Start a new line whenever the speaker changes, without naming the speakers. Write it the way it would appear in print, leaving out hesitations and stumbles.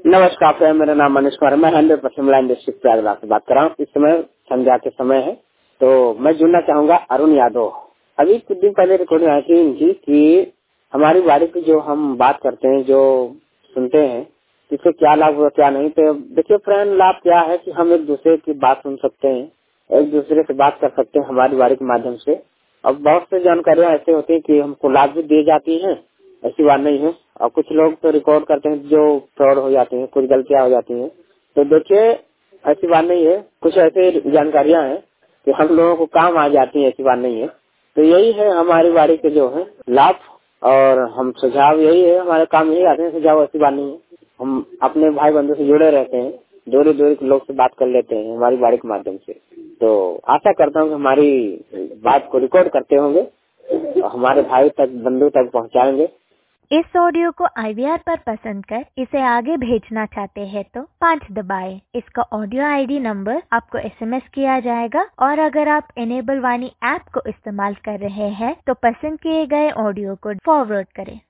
नमस्कार सर, मेरा नाम मनीष कुमार है। मैं 100% लाइन डिस्ट्रिक्ट प्रयागराज से बात कर रहा हूँ। इस समय संध्या के समय है, तो मैं जुड़ना चाहूंगा अरुण यादव। अभी कुछ दिन पहले रिकॉर्डिंग आई थी इनकी कि हमारी बारी की जो हम बात करते हैं, जो सुनते हैं, इससे क्या लाभ हुआ क्या नहीं। तो देखिए फ्रेंड, लाभ क्या है कि हम एक दूसरे की बात सुन सकते हैं, एक दूसरे से बात कर सकते हैं हमारी बारी के माध्यम से। और बहुत से जानकारियां ऐसे होती है कि हमको लाभ भी दी जाती है, ऐसी बात नहीं है। और कुछ लोग तो रिकॉर्ड करते हैं जो फ्रॉड हो जाते हैं, कुछ गलतियां हो जाती हैं। तो देखिए ऐसी बात नहीं है, कुछ ऐसे जानकारियां हैं कि हम लोगों को काम आ जाती है, ऐसी बात नहीं है। तो यही है हमारी बारी के जो है लाभ, और हम सुझाव यही है, हमारे काम यही आते हैं सुझाव, ऐसी बात नहीं है। हम अपने भाई बंधु से जुड़े रहते हैं, दूर दूर के लोग से बात कर लेते हैं हमारी बारी के माध्यम से। तो आशा करता हूँ कि हमारी बात को रिकॉर्ड करते होंगे और हमारे भाई तक, बंधु तक पहुँचाएंगे।
इस ऑडियो को IVR पर पसंद कर इसे आगे भेजना चाहते हैं तो 5 दबाएं। इसका ऑडियो ID नंबर आपको SMS किया जाएगा, और अगर आप इनेबल वाणी ऐप को इस्तेमाल कर रहे हैं तो पसंद किए गए ऑडियो को फॉरवर्ड करें।